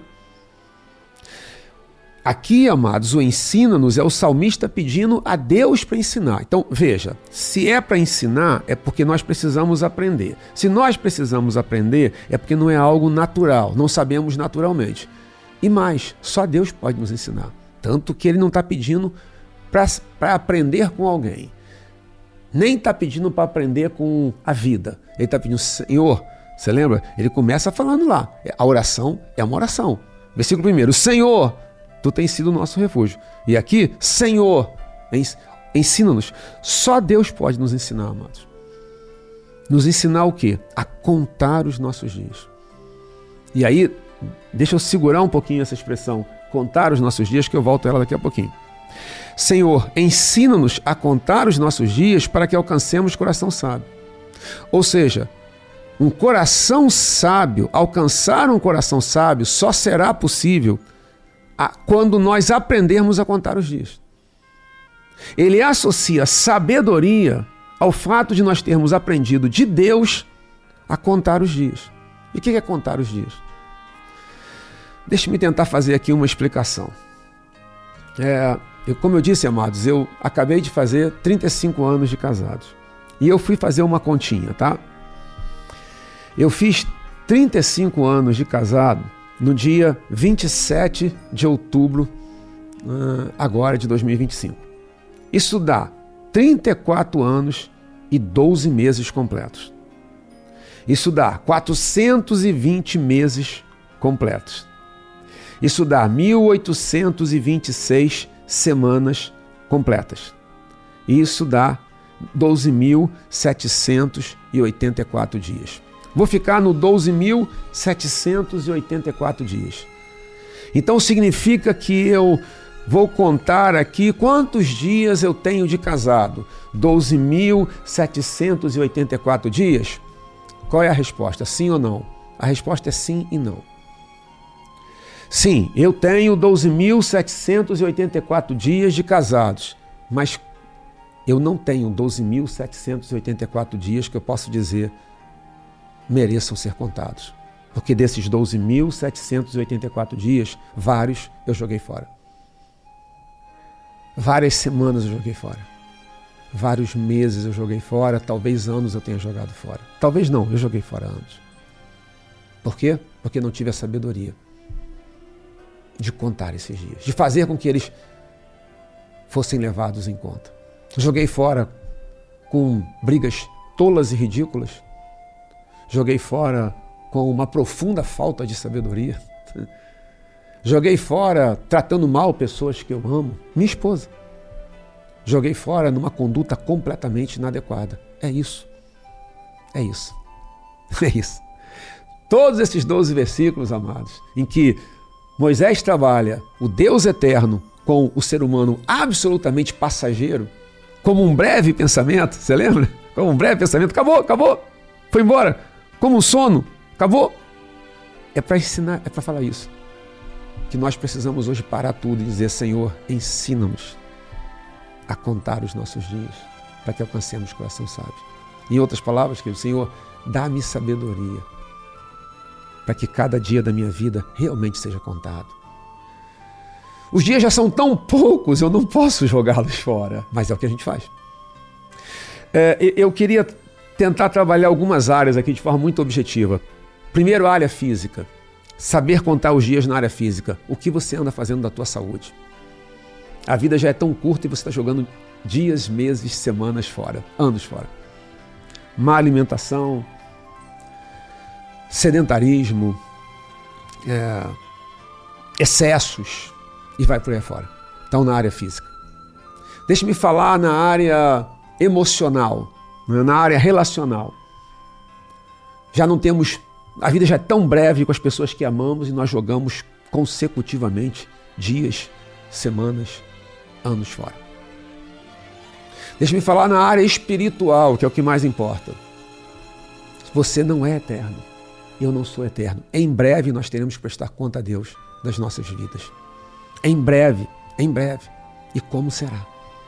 Aqui, amados, o ensina-nos é o salmista pedindo a Deus para ensinar. Então, veja, se é para ensinar, é porque nós precisamos aprender. Se nós precisamos aprender, é porque não é algo natural, não sabemos naturalmente. E mais, só Deus pode nos ensinar. Tanto que ele não está pedindo para aprender com alguém. Nem está pedindo para aprender com a vida. Ele está pedindo, Senhor, você lembra? Ele começa falando lá. A oração é uma oração. Versículo primeiro, Senhor, tu tens sido o nosso refúgio. E aqui, Senhor, ensina-nos. Só Deus pode nos ensinar, amados. Nos ensinar o quê? A contar os nossos dias. E aí, deixa eu segurar um pouquinho essa expressão, contar os nossos dias, que eu volto a ela daqui a pouquinho. Senhor, ensina-nos a contar os nossos dias para que alcancemos coração sábio. Ou seja, um coração sábio, alcançar um coração sábio só será possível a, quando nós aprendermos a contar os dias. Ele associa sabedoria ao fato de nós termos aprendido de Deus a contar os dias. E o que é contar os dias? Deixe-me tentar fazer aqui uma explicação. É, eu, como eu disse, amados, eu acabei de fazer trinta e cinco anos de casados. E eu fui fazer uma continha, tá? Eu fiz trinta e cinco anos de casado no dia vinte e sete de outubro, agora de dois mil e vinte e cinco. Isso dá trinta e quatro anos e doze meses completos. Isso dá quatrocentos e vinte meses completos. Isso dá mil oitocentos e vinte e seis semanas completas. Isso dá doze mil setecentos e oitenta e quatro dias. Vou ficar no doze mil setecentos e oitenta e quatro dias. Então significa que eu vou contar aqui quantos dias eu tenho de casado. doze mil setecentos e oitenta e quatro dias? Qual é a resposta? Sim ou não? A resposta é sim e não. Sim, eu tenho doze mil setecentos e oitenta e quatro dias de casados, mas eu não tenho doze mil setecentos e oitenta e quatro dias que eu posso dizer mereçam ser contados. Porque desses doze mil setecentos e oitenta e quatro dias, vários eu joguei fora. Várias semanas eu joguei fora. Vários meses eu joguei fora, talvez anos eu tenha jogado fora. Talvez não, eu joguei fora anos. Por quê? Porque não tive a sabedoria de contar esses dias, de fazer com que eles fossem levados em conta. Joguei fora com brigas tolas e ridículas. Joguei fora com uma profunda falta de sabedoria. Joguei fora tratando mal pessoas que eu amo, minha esposa. Joguei fora numa conduta completamente inadequada. É isso. É isso. É isso. Todos esses doze versículos, amados, em que Moisés trabalha o Deus eterno com o ser humano absolutamente passageiro, como um breve pensamento, você lembra? Como um breve pensamento, acabou, acabou, foi embora. Como um sono, acabou. É para ensinar, é para falar isso. Que nós precisamos hoje parar tudo e dizer, Senhor, ensina-nos a contar os nossos dias, para que alcancemos o coração sábio. Em outras palavras, querido, Senhor, dá-me sabedoria, para que cada dia da minha vida realmente seja contado. Os dias já são tão poucos, eu não posso jogá-los fora, mas é o que a gente faz. É, eu queria tentar trabalhar algumas áreas aqui de forma muito objetiva. Primeiro, a área física. Saber contar os dias na área física. O que você anda fazendo da tua saúde? A vida já é tão curta e você está jogando dias, meses, semanas fora, anos fora. Má alimentação, sedentarismo, é, excessos e vai por aí fora. Então, na área física. Deixe-me falar na área emocional, na área relacional. Já não temos... A vida já é tão breve com as pessoas que amamos e nós jogamos consecutivamente dias, semanas, anos fora. Deixa-me falar na área espiritual, que é o que mais importa. Você não é eterno. Eu não sou eterno. Em breve nós teremos que prestar conta a Deus das nossas vidas. Em breve em breve. E como será?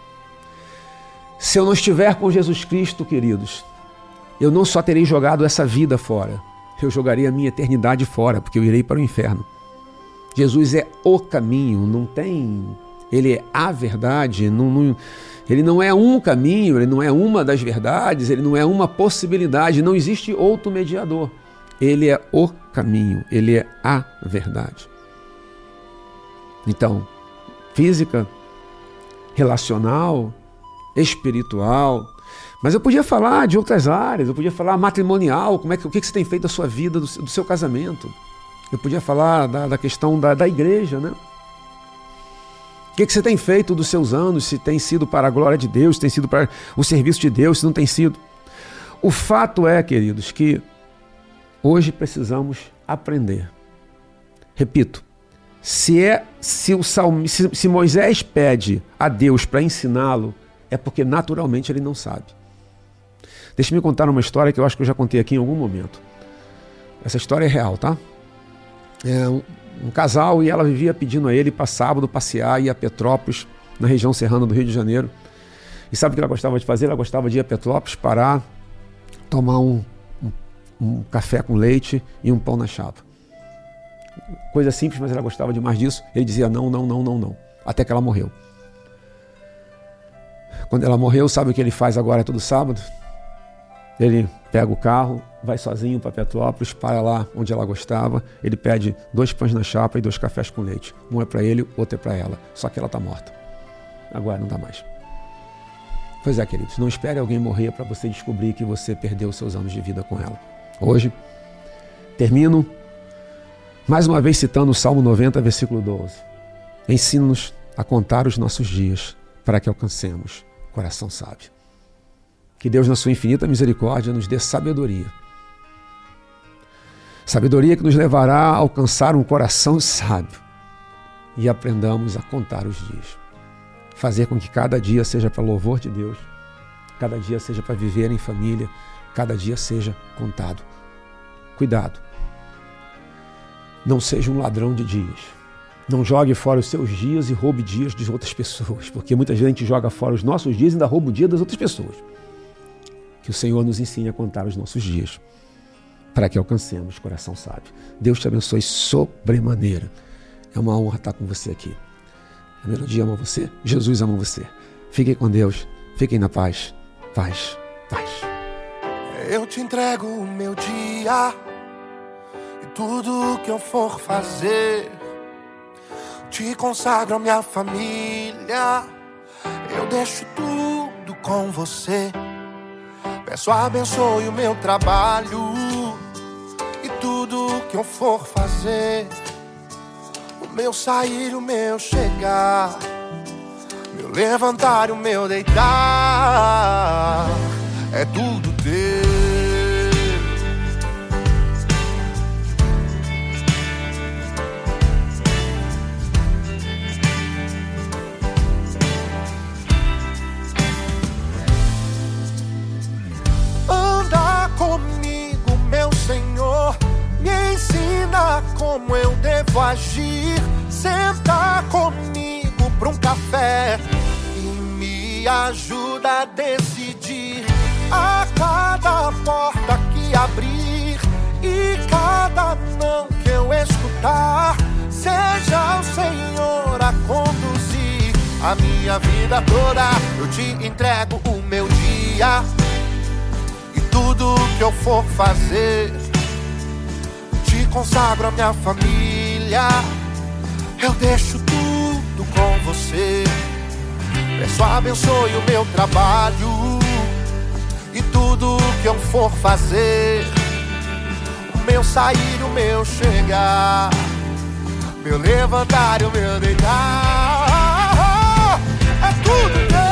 Se eu não estiver com Jesus Cristo, queridos, eu não só terei jogado essa vida fora, eu jogarei a minha eternidade fora, porque eu irei para o inferno. Jesus é o caminho, não tem... Ele é a verdade, não, não, ele não é um caminho, ele não é uma das verdades, ele não é uma possibilidade, não existe outro mediador. Ele é o caminho, ele é a verdade. Então, física, relacional, espiritual, mas eu podia falar de outras áreas, eu podia falar matrimonial, como é que, o que você tem feito da sua vida, do, do seu casamento. Eu podia falar da, da questão da, da igreja, né? O que, que você tem feito dos seus anos, se tem sido para a glória de Deus, se tem sido para o serviço de Deus, se não tem sido. O fato é, queridos, que hoje precisamos aprender. Repito, se, é, se, o Salmo, se, se Moisés pede a Deus para ensiná-lo, é porque naturalmente ele não sabe. Deixa-me contar uma história que eu acho que eu já contei aqui em algum momento. Essa história é real, tá? É um, um casal e ela vivia pedindo a ele para sábado passear e ir a Petrópolis, na região serrana do Rio de Janeiro. E sabe o que ela gostava de fazer? Ela gostava de ir a Petrópolis, parar, tomar um, um, um café com leite e um pão na chapa. Coisa simples, mas ela gostava demais disso. Ele dizia não, não, não, não, não. Até que ela morreu. Quando ela morreu, sabe o que ele faz agora todo sábado? Ele pega o carro, vai sozinho para Petrópolis, para lá onde ela gostava, ele pede dois pães na chapa e dois cafés com leite. Um é para ele, outro é para ela. Só que ela está morta. Agora não dá mais. Pois é, queridos, não espere alguém morrer para você descobrir que você perdeu os seus anos de vida com ela. Hoje, termino mais uma vez citando o Salmo noventa, versículo doze. Ensina-nos a contar os nossos dias para que alcancemos coração sábio. Que Deus, na sua infinita misericórdia, nos dê sabedoria. Sabedoria que nos levará a alcançar um coração sábio e aprendamos a contar os dias. Fazer com que cada dia seja para louvor de Deus, cada dia seja para viver em família, cada dia seja contado. Cuidado. Não seja um ladrão de dias. Não jogue fora os seus dias e roube dias de outras pessoas, porque muita gente joga fora os nossos dias e ainda rouba o dia das outras pessoas. Que o Senhor nos ensine a contar os nossos dias, para que alcancemos coração sábio. Deus te abençoe sobremaneira. É uma honra estar com você aqui. A Melodia ama você, Jesus ama você. Fiquem com Deus, fiquem na paz. Paz, paz. Eu te entrego o meu dia e tudo que eu for fazer. Te consagro a minha família, eu deixo tudo com você. Peço abençoe o meu trabalho e tudo que eu for fazer. O meu sair, o meu chegar, meu levantar e o meu deitar, é tudo teu. Comigo, meu Senhor, me ensina como eu devo agir. Senta comigo pra um café e me ajuda a decidir. A cada porta que abrir e cada não que eu escutar, seja o Senhor a conduzir a minha vida toda. Eu te entrego o meu dia, tudo que eu for fazer. Te consagro a minha família, eu deixo tudo com você. Peço abençoe o meu trabalho e tudo que eu for fazer. O meu sair, o meu chegar, meu levantar e o meu deitar, é tudo teu.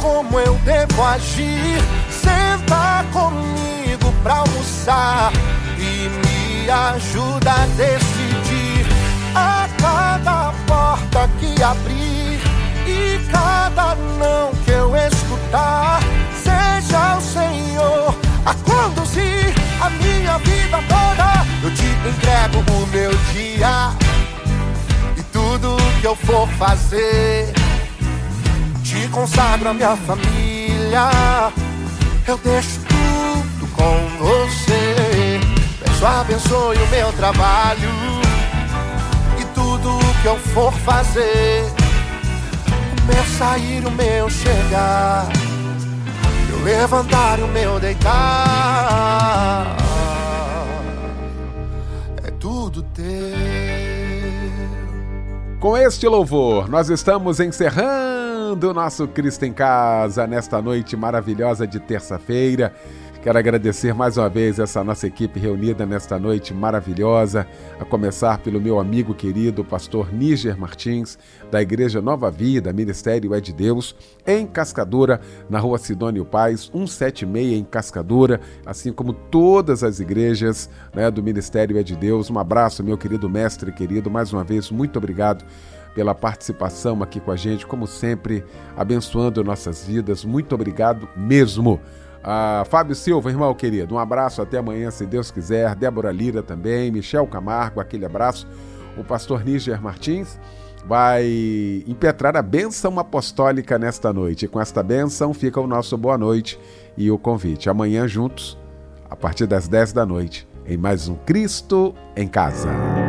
como eu devo agir. Senta comigo pra almoçar e me ajuda a decidir. A cada porta que abrir e cada não que eu escutar, seja o Senhor a conduzir a minha vida toda. Eu te entrego o meu dia e tudo que eu for fazer. Te consagro a minha família, eu deixo tudo com você. Peço abençoe o meu trabalho e tudo que eu for fazer. O meu sair, o meu chegar, meu levantar e o meu deitar, é tudo teu. Com este louvor, nós estamos encerrando o nosso Cristo em Casa nesta noite maravilhosa de terça-feira. Quero agradecer mais uma vez essa nossa equipe reunida nesta noite maravilhosa, a começar pelo meu amigo querido, pastor Níger Martins, da Igreja Nova Vida, Ministério é de Deus, em Cascadura, na rua Sidônio Paz, cento e setenta e seis em Cascadura, assim como todas as igrejas, né, do Ministério é de Deus. Um abraço, meu querido mestre querido, mais uma vez, muito obrigado pela participação aqui com a gente, como sempre, abençoando nossas vidas. Muito obrigado mesmo. Ah, Fábio Silva, irmão querido, um abraço, até amanhã, se Deus quiser. Débora Lira também, Michel Camargo, aquele abraço. O pastor Níger Martins vai impetrar a bênção apostólica nesta noite. E com esta bênção fica o nosso boa noite e o convite. Amanhã juntos, a partir das dez da noite, em mais um Cristo em Casa.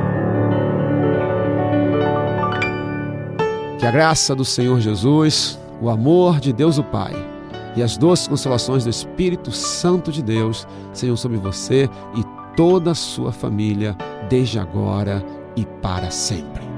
Que a graça do Senhor Jesus, o amor de Deus o Pai e as doces consolações do Espírito Santo de Deus sejam sobre você e toda a sua família, desde agora e para sempre.